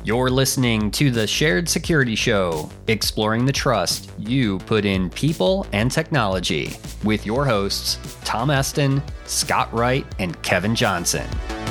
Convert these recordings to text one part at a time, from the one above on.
You're listening to the Shared Security Show, exploring the trust you put in people and technology, with your hosts, Tom Eston, Scott Wright, and Kevin Johnson.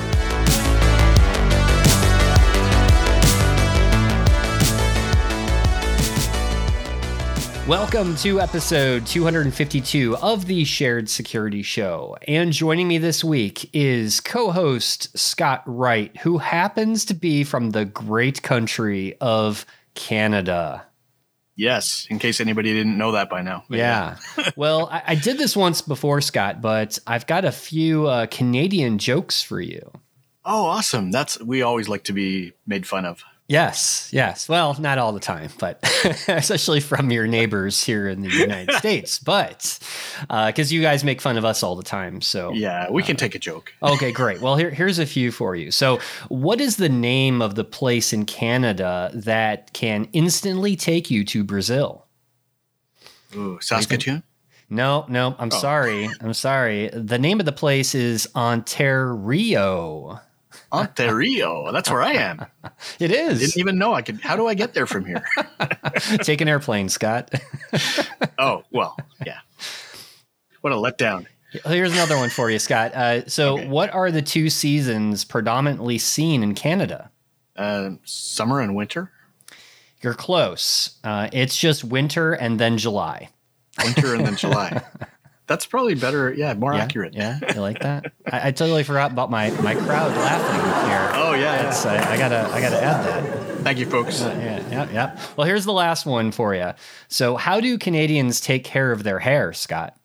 Welcome to episode 252 of the Shared Security Show. And joining me this week is co-host Scott Wright, who happens to be from the great country of Canada. Yes, in case anybody didn't know that by now. Yeah. Well, I did this once before, Scott, but I've got a few Canadian jokes for you. Oh, awesome. We always like to be made fun of. Yes. Well, not all the time, but especially from your neighbors here in the United States. But because you guys make fun of us all the time. So yeah, we can take a joke. Okay, great. Well, here's a few for you. So what is the name of the place in Canada that can instantly take you to Brazil? Ooh, Saskatoon? No, I'm sorry. The name of the place is Ontario. Ontario. That's where I am. It is. Didn't even know I could. How do I get there from here? Take an airplane, Scott. Oh, well, yeah. What a letdown. Here's another one for you, Scott. Okay. What are the two seasons predominantly seen in Canada? Summer and winter. You're close. It's just winter and then July. Winter and then July. That's probably better. Yeah, more accurate. Yeah, you like that? I totally forgot about my crowd laughing here. Oh yeah, I gotta add that. Thank you, folks. Yeah. Well, here's the last one for you. So, how do Canadians take care of their hair, Scott?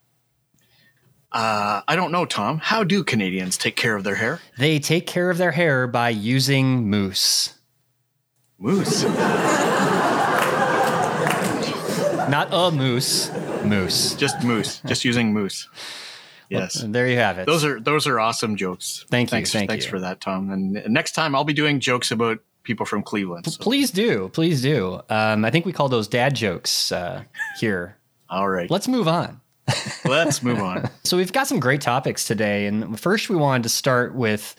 I don't know, Tom. How do Canadians take care of their hair? They take care of their hair by using mousse. Mousse. Not a moose. Mousse. Just mousse. Just using mousse. Yes. Well, there you have it. Those are awesome jokes. Thanks for that, Tom. And next time I'll be doing jokes about people from Cleveland. So. Please do. I think we call those dad jokes here. All right. Let's move on. So we've got some great topics today. And first we wanted to start with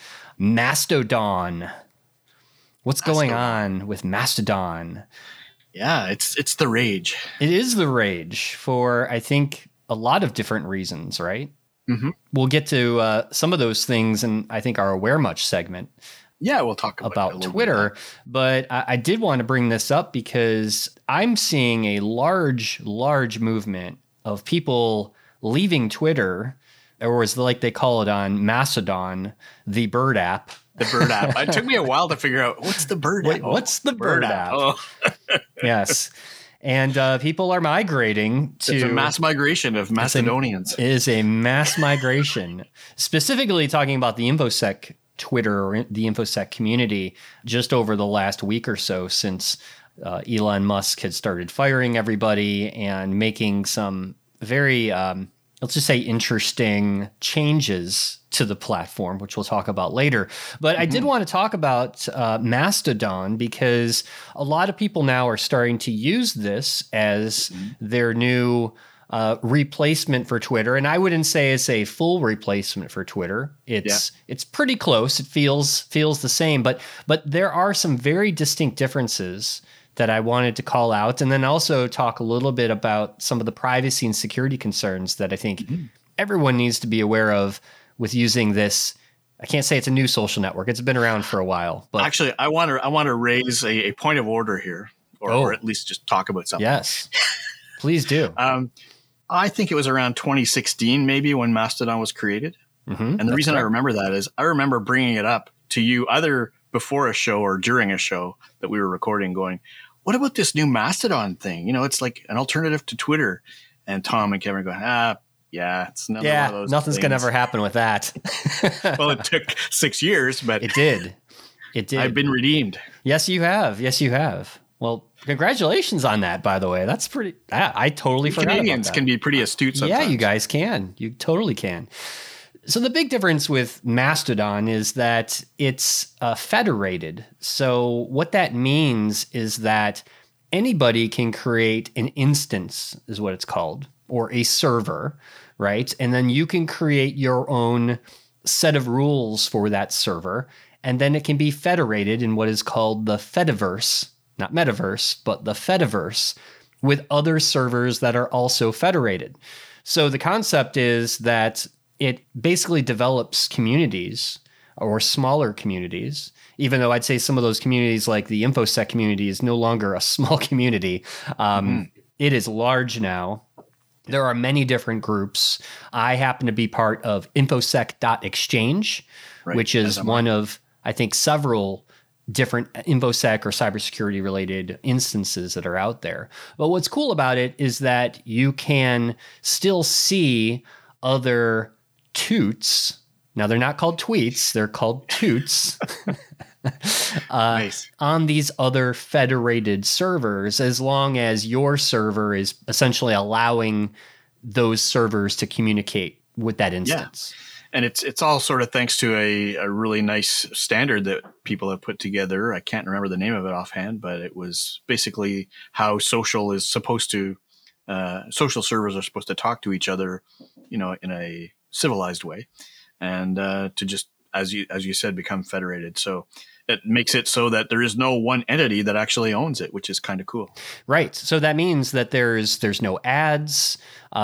Mastodon. What's going on with Mastodon? Yeah, it's the rage. It is the rage for, I think, a lot of different reasons, right? Mm-hmm. We'll get to some of those things in, I think, our Aware Much segment. Yeah, we'll talk about Twitter. But I did want to bring this up because I'm seeing a large movement of people leaving Twitter, or as like they call it on Mastodon, the Bird app. The Bird app. It took me a while to figure out what's the Bird app. What's the Bird app? Oh. Yes. And people are migrating to... It's a mass migration of Macedonians. It is a mass migration. Specifically talking about the InfoSec Twitter or the InfoSec community just over the last week or so since Elon Musk had started firing everybody and making some very... let's just say interesting changes to the platform, which we'll talk about later. But I did want to talk about Mastodon because a lot of people now are starting to use this as their new replacement for Twitter. And I wouldn't say it's a full replacement for Twitter. It's pretty close. It feels the same, but there are some very distinct differences that I wanted to call out, and then also talk a little bit about some of the privacy and security concerns that I think everyone needs to be aware of with using this. I can't say it's a new social network. It's been around for a while. But actually, I want to raise a point of order here, or at least just talk about something. Yes, please do. I think it was around 2016 maybe when Mastodon was created. And the reason I remember that is I remember bringing it up to you either before a show or during a show that we were recording going, what about this new Mastodon thing? You know, it's like an alternative to Twitter. And Tom and Kevin are going, it's another one of those nothing's going to ever happen with that. Well, it took 6 years, but it did. I've been redeemed. Yes, you have. Well, congratulations on that, by the way. That's pretty, I totally forgot Canadians about that. Can be pretty astute sometimes. Yeah, you guys can. You totally can. So the big difference with Mastodon is that it's federated. So what that means is that anybody can create an instance, is what it's called, or a server, right? And then you can create your own set of rules for that server. and then it can be federated in what is called the Fediverse, not Metaverse, but the Fediverse, with other servers that are also federated. So the concept is that it basically develops communities or smaller communities, even though I'd say some of those communities, like the InfoSec community, is no longer a small community. It is large now. There are many different groups. I happen to be part of infosec.exchange, which is one of, I think, several different InfoSec or cybersecurity related instances that are out there. But what's cool about it is that you can still see other toots. Now, they're not called tweets, they're called toots. Nice. On these other federated servers, as long as your server is essentially allowing those servers to communicate with that instance. Yeah. And it's all sort of thanks to a really nice standard that people have put together. I can't remember the name of it offhand, but it was basically how social is supposed to, social servers are supposed to talk to each other, in a civilized way, and to just, as you said, become federated. So it makes it so that there is no one entity that actually owns it, which is kind of cool. Right. So that means that there's no ads,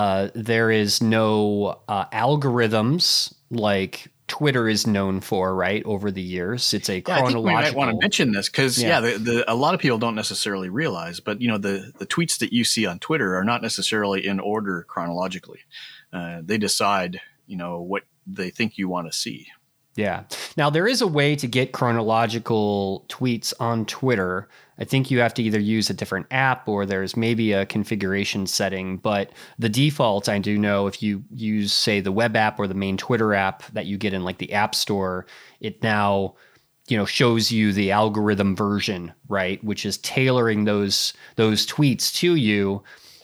there is no algorithms like Twitter is known for, right? Over the years, it's a chronological. I think we might want to mention this because a lot of people don't necessarily realize, but the tweets that you see on Twitter are not necessarily in order chronologically. They decide, what they think you want to see. Yeah. Now, there is a way to get chronological tweets on Twitter. I think you have to either use a different app or there's maybe a configuration setting. But the default, I do know, if you use, say, the web app or the main Twitter app that you get in like the App Store, it now shows you the algorithm version, right? Which is tailoring those tweets to you.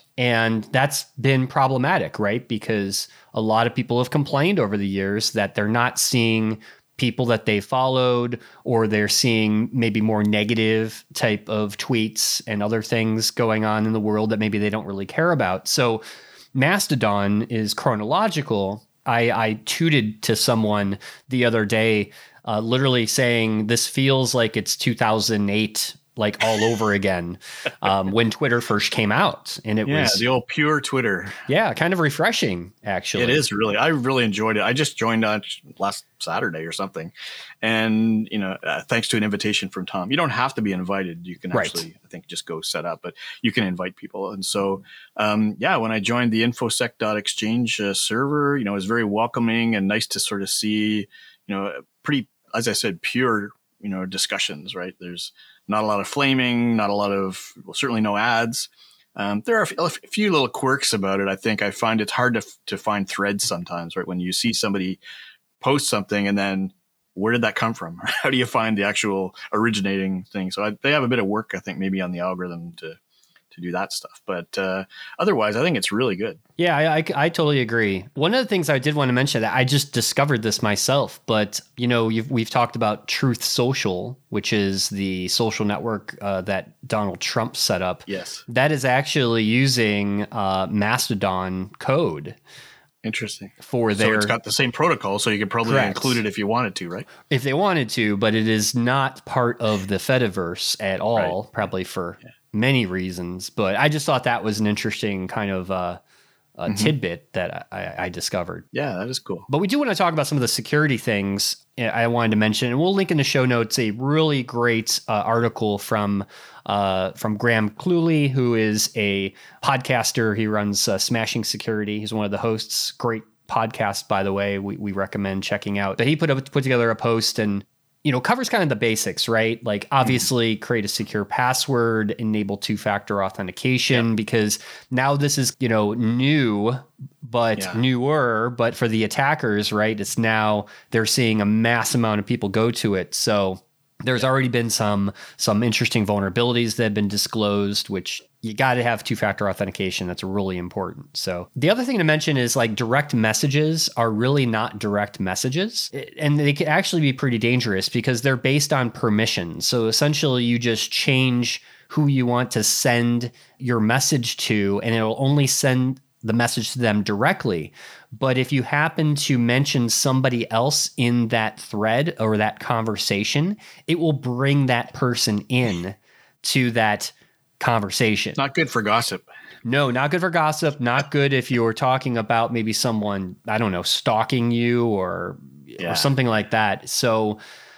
And that's been problematic, right? Because a lot of people have complained over the years that they're not seeing people that they followed, or they're seeing maybe more negative type of tweets and other things going on in the world that maybe they don't really care about. So Mastodon is chronological. I tooted to someone the other day, literally saying this feels like it's 2008 like all over again, when Twitter first came out. And it was the old pure Twitter. Yeah, kind of refreshing, actually. It is really. I really enjoyed it. I just joined on last Saturday or something. And, thanks to an invitation from Tom. You don't have to be invited. You can actually, I think, just go set up, but you can invite people. And so, when I joined the infosec.exchange server, it was very welcoming and nice to sort of see, pretty, as I said, pure, discussions, right? There's not a lot of flaming, not a lot of, certainly no ads. There are a few little quirks about it. I think I find it's hard to find threads sometimes, right? When you see somebody post something and then where did that come from? How do you find the actual originating thing? So they have a bit of work, I think, maybe on the algorithm to do that stuff. But otherwise, I think it's really good. Yeah, I totally agree. One of the things I did want to mention, that I just discovered this myself, but we've talked about Truth Social, which is the social network that Donald Trump set up. Yes. That is actually using Mastodon code. Interesting. So it's got the same protocol, so you could probably include it if you wanted to, right? If they wanted to, but it is not part of the Fediverse at all, probably for many reasons. But I just thought that was an interesting kind of tidbit that I discovered. Yeah, that is cool. But we do want to talk about some of the security things I wanted to mention, and we'll link in the show notes a really great article from Graham Cluley, who is a podcaster. He runs Smashing Security. He's one of the hosts. Great podcast, by the way. We recommend checking out. But he put together a post and covers kind of the basics, right? Like obviously create a secure password, enable two-factor authentication, because now this is, new, but newer, but for the attackers, right? It's now they're seeing a mass amount of people go to it. So there's already been some interesting vulnerabilities that have been disclosed, which you got to have two-factor authentication. That's really important. So the other thing to mention is like direct messages are really not direct messages. And they can actually be pretty dangerous because they're based on permission. So essentially you just change who you want to send your message to, and it'll only send the message to them directly. But if you happen to mention somebody else in that thread or that conversation, it will bring that person in to that conversation. Not good for gossip. No, not good for gossip. Not good if you're talking about maybe someone, I don't know, stalking you or something like that. So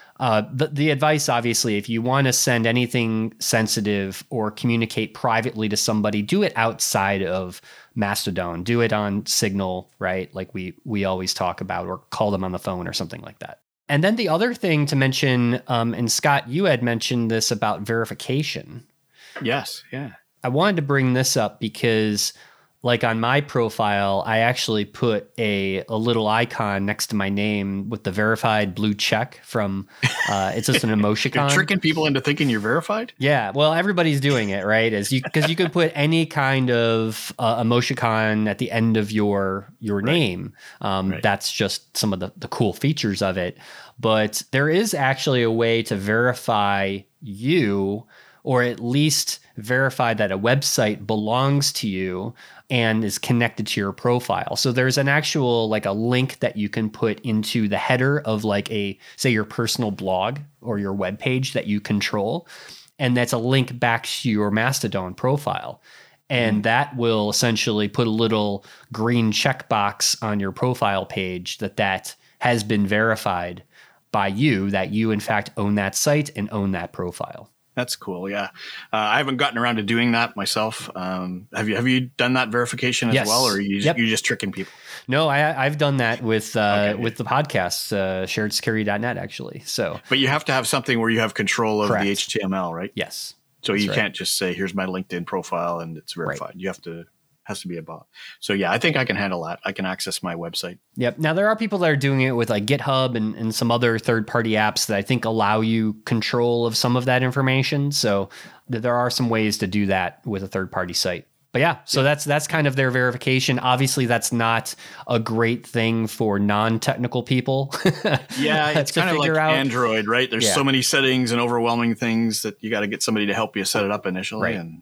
the advice, obviously, if you want to send anything sensitive or communicate privately to somebody, do it outside of Mastodon. Do it on Signal, right? Like we always talk about, or call them on the phone or something like that. And then the other thing to mention, and Scott, you had mentioned this about verification. Yes, yeah. I wanted to bring this up because, like, on my profile, I actually put a little icon next to my name with the verified blue check from, it's just an emoticon. You're tricking people into thinking you're verified? Yeah, well, everybody's doing it, right? Because you could put any kind of emoticon at the end of your name. That's just some of the cool features of it. But there is actually a way to verify you, or at least verify that a website belongs to you and is connected to your profile. So there's an actual, like, a link that you can put into the header of, like, say your personal blog or your web page that you control. And that's a link back to your Mastodon profile. And that will essentially put a little green checkbox on your profile page that has been verified by you, that you in fact own that site and own that profile. That's cool. Yeah. I haven't gotten around to doing that myself. Have you done that verification as well, or are you just tricking people? No, I've done that with the podcast, sharedsecurity.net, actually. So, but you have to have something where you have control of the HTML, right? Yes. So you can't just say, here's my LinkedIn profile and it's verified. Right. You has to be a bot. So yeah, I think I can handle that. I can access my website. Yep. Now there are people that are doing it with, like, GitHub and some other third-party apps that I think allow you control of some of that information. So there are some ways to do that with a third-party site. But yeah, so that's kind of their verification. Obviously, that's not a great thing for non-technical people. Yeah, it's kind of like Android, right? There's so many settings and overwhelming things that you got to get somebody to help you set it up initially. Right. And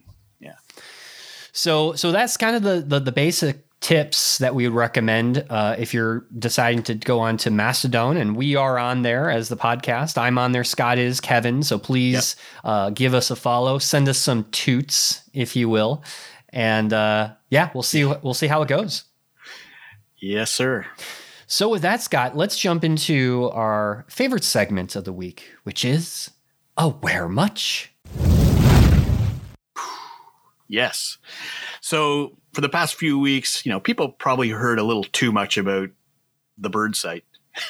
So that's kind of the basic tips that we would recommend if you're deciding to go on to Mastodon. And we are on there as the podcast. I'm on there. Scott is, Kevin. So please give us a follow. Send us some toots, if you will. And we'll see how it goes. Yes, sir. So with that, Scott, let's jump into our favorite segment of the week, which is Aware Much? Yes. So for the past few weeks, people probably heard a little too much about the bird site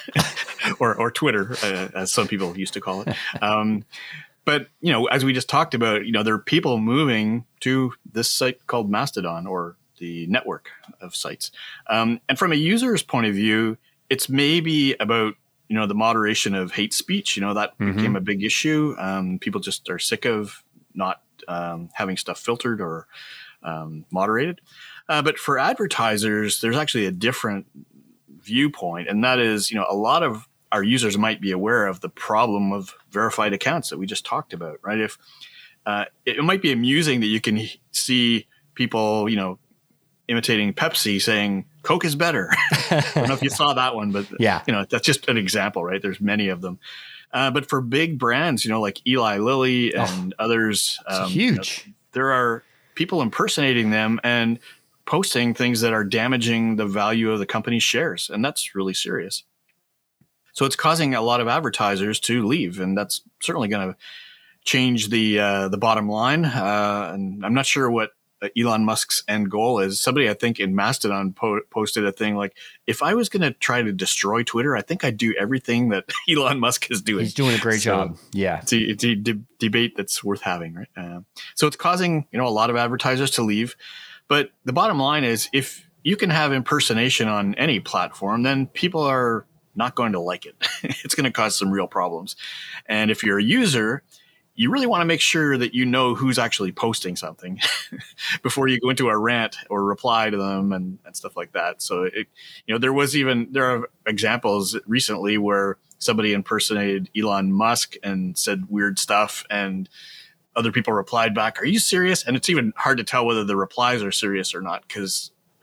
or Twitter, as some people used to call it. But, as we just talked about, there are people moving to this site called Mastodon, or the network of sites. And from a user's point of view, it's maybe about, the moderation of hate speech. That became a big issue. People just are sick of not having stuff filtered or moderated. But for advertisers, there's actually a different viewpoint. And that is, a lot of our users might be aware of the problem of verified accounts that we just talked about, right? If it might be amusing that you can see people, imitating Pepsi saying Coke is better. I don't know if you saw that one, but that's just an example, right? There's many of them. But for big brands, like Eli Lilly and others, huge. There are people impersonating them and posting things that are damaging the value of the company's shares. And that's really serious. So it's causing a lot of advertisers to leave, and that's certainly going to change the bottom line. And I'm not sure what Elon Musk's end goal is. Somebody, I think, in Mastodon posted a thing like, if I was going to try to destroy Twitter, I think I'd do everything that Elon Musk is doing. He's doing a great job. Yeah. It's a debate that's worth having, right? So it's causing, a lot of advertisers to leave. But the bottom line is, if you can have impersonation on any platform, then people are not going to like it. It's going to cause some real problems. And if you're a user, you really want to make sure that you know who's actually posting something before you go into a rant or reply to them and stuff like that. So, there are examples recently where somebody impersonated Elon Musk and said weird stuff, and other people replied back, "Are you serious?" And it's even hard to tell whether the replies are serious or not, because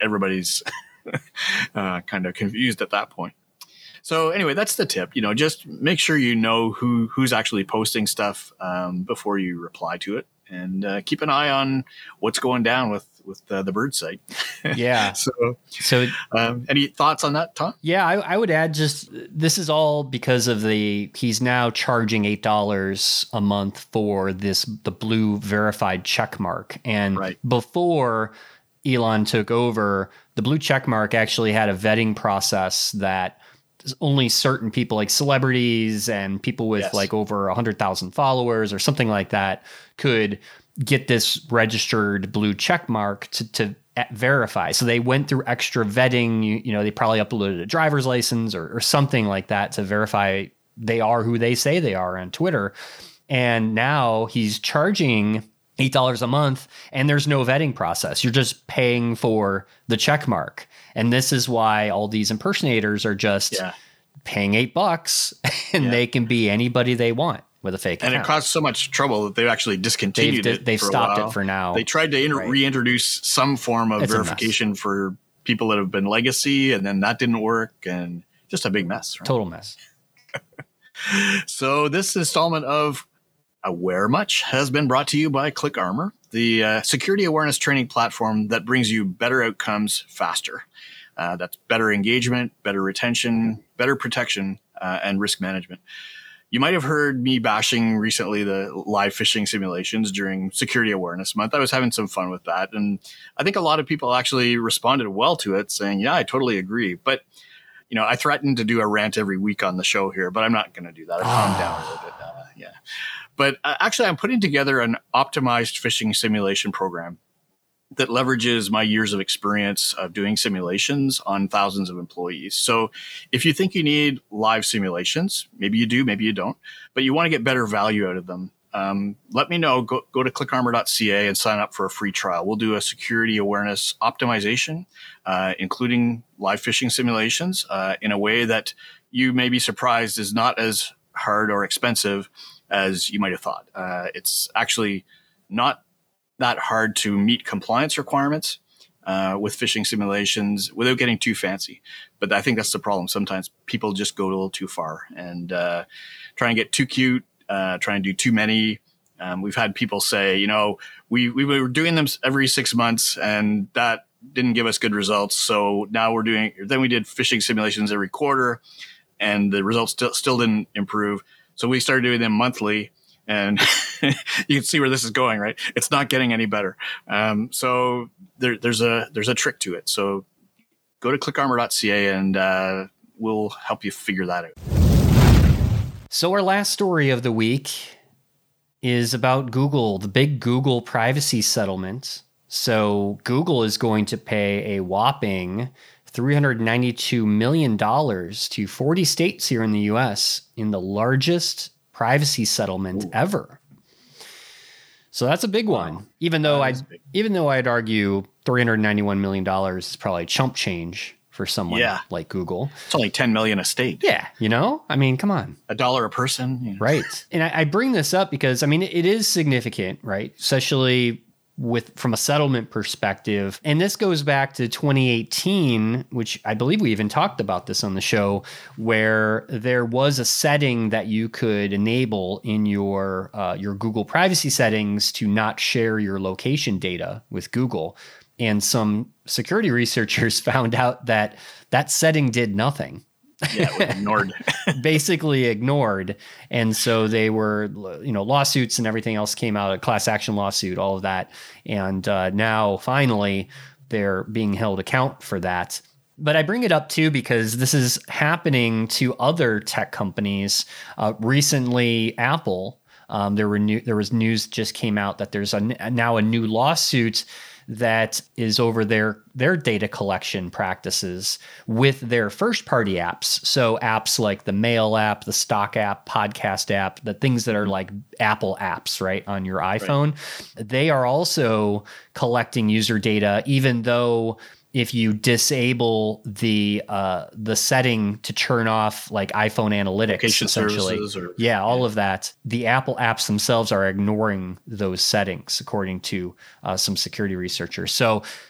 everybody's kind of confused at that point. So anyway, that's the tip. Just make sure you know who's actually posting stuff before you reply to it, and keep an eye on what's going down with the bird site. Yeah. So any thoughts on that, Tom? Yeah, I would add just this is all because of he's now charging $8 a month for the blue verified check mark. And before Elon took over, the blue check mark actually had a vetting process that only certain people, like celebrities and people with like over 100,000 followers or something like that, could get this registered blue check mark to verify. So they went through extra vetting. They probably uploaded a driver's license or something like that to verify they are who they say they are on Twitter. And now he's charging $8 a month, and there's no vetting process. You're just paying for the check mark. And this is why all these impersonators are just paying $8 and they can be anybody they want with a fake account. And it caused so much trouble that they've actually discontinued it. They've stopped it for now. They tried to reintroduce some form of verification for people that have been legacy, and then that didn't work, and just a big mess. Right? Total mess. So this installment of Aware Much has been brought to you by ClickArmor, the security awareness training platform that brings you better outcomes faster. That's better engagement, better retention, better protection, and risk management. You might have heard me bashing recently the live phishing simulations during Security Awareness Month. I was having some fun with that. And I think a lot of people actually responded well to it, saying, yeah, I totally agree. But, I threatened to do a rant every week on the show here, but I'm not going to do that. I've calmed down a little bit. But actually, I'm putting together an optimized phishing simulation program that leverages my years of experience of doing simulations on thousands of employees. So if you think you need live simulations, maybe you do, maybe you don't, but you want to get better value out of them, let me know. Go to clickarmor.ca and sign up for a free trial. We'll do a security awareness optimization, including live phishing simulations, in a way that you may be surprised is not as hard or expensive as you might have thought. It's actually not that hard to meet compliance requirements with phishing simulations without getting too fancy. But I think that's the problem. Sometimes people just go a little too far and try and get too cute, try and do too many. We've had people say, we were doing them every 6 months and that didn't give us good results. So now then we did phishing simulations every quarter and the results still didn't improve. So we started doing them monthly, and you can see where this is going, right? It's not getting any better. So there's a trick to it. So go to clickarmor.ca and we'll help you figure that out. So our last story of the week is about Google, the big Google privacy settlement. So Google is going to pay a whopping $392 million to 40 states here in the U.S. in the largest privacy settlement ever. So that's a big one. Even though I'd argue $391 million is probably chump change for someone like Google. It's only $10 million a state. Yeah, I mean, come on. $1 a person. Right. And I bring this up because, it is significant, right? Especially from a settlement perspective. And this goes back to 2018, which I believe we even talked about this on the show, where there was a setting that you could enable in your Google privacy settings to not share your location data with Google. And some security researchers found out that setting did nothing. Yeah, it was ignored. Basically ignored. And so they were, lawsuits and everything else came out, a class action lawsuit, all of that. And now finally they're being held account for that. But I bring it up too because this is happening to other tech companies. Recently, Apple, there was news just came out that there's now a new lawsuit that is over their data collection practices with their first-party apps. So apps like the Mail app, the Stock app, Podcast app, the things that are like Apple apps, right, on your iPhone. Right. They are also collecting user data, even though if you disable the setting to turn off like iPhone analytics, location essentially, all of that, the Apple apps themselves are ignoring those settings, according to some security researchers. So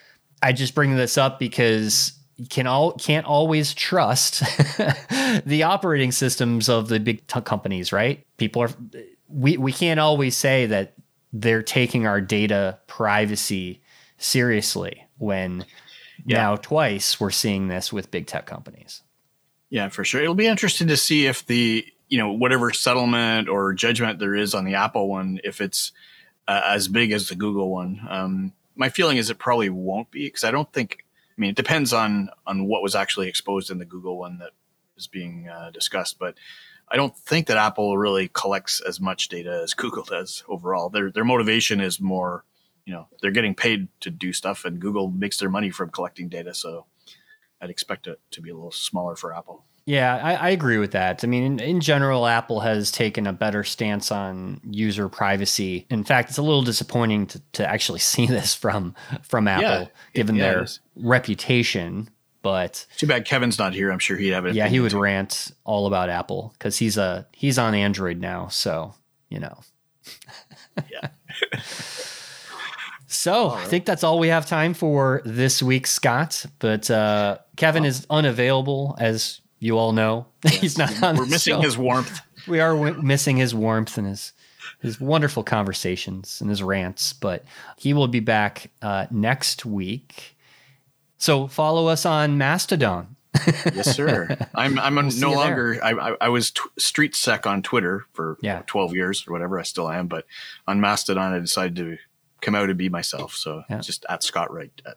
I just bring this up because you can't always trust the operating systems of the big companies, right? We can't always say that they're taking our data privacy seriously when now twice we're seeing this with big tech companies. Yeah, for sure. It'll be interesting to see if the, whatever settlement or judgment there is on the Apple one, if it's as big as the Google one. My feeling is it probably won't be, because I don't think, it depends on what was actually exposed in the Google one that is being discussed, but I don't think that Apple really collects as much data as Google does overall. Their motivation is more, they're getting paid to do stuff, and Google makes their money from collecting data. So I'd expect it to be a little smaller for Apple. Yeah, I agree with that. In general, Apple has taken a better stance on user privacy. In fact, it's a little disappointing to actually see this from Apple, given their reputation. But too bad Kevin's not here. I'm sure he'd have it. Yeah, he would rant all about Apple because he's on Android now. So, Yeah. So I think that's all we have time for this week, Scott. But Kevin is unavailable, as you all know. Yes. He's not on We're missing his warmth. We are missing his warmth and his wonderful conversations and his rants. But he will be back next week. So follow us on Mastodon. Yes, sir. I'm no longer. I was street sec on Twitter for 12 years or whatever. I still am, but on Mastodon, I decided to come out and be myself. So just at Scott Wright at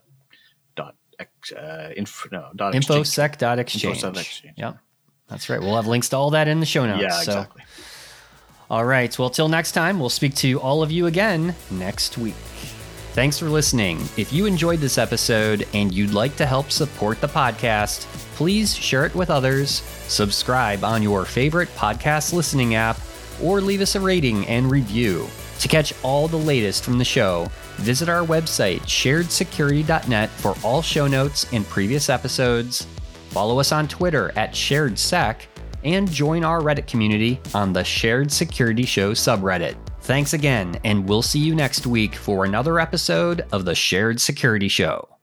infosec.exchange. Yeah, that's right. We'll have links to all that in the show notes. Yeah, exactly. All right. Well, till next time, we'll speak to all of you again next week. Thanks for listening. If you enjoyed this episode and you'd like to help support the podcast, please share it with others, subscribe on your favorite podcast listening app, or leave us a rating and review. To catch all the latest from the show, visit our website, sharedsecurity.net, for all show notes and previous episodes. Follow us on Twitter at SharedSec, and join our Reddit community on the Shared Security Show subreddit. Thanks again, and we'll see you next week for another episode of the Shared Security Show.